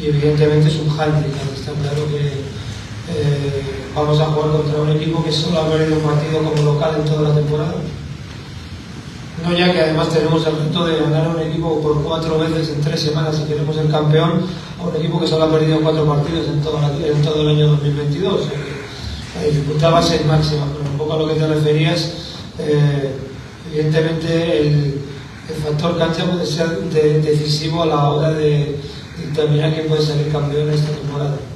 y evidentemente es un hándicap. Está claro que vamos a jugar contra un equipo que solo ha perdido un partido como local en toda la temporada. No ya que además tenemos el reto de ganar a un equipo por 4 veces en 3 semanas si queremos ser campeón, a un equipo que solo ha perdido 4 partidos en todo el año 2022. La dificultad va a ser máxima, pero un poco a lo que te referías, evidentemente el factor cancha puede ser decisivo a la hora de determinar quién puede salir campeón esta temporada.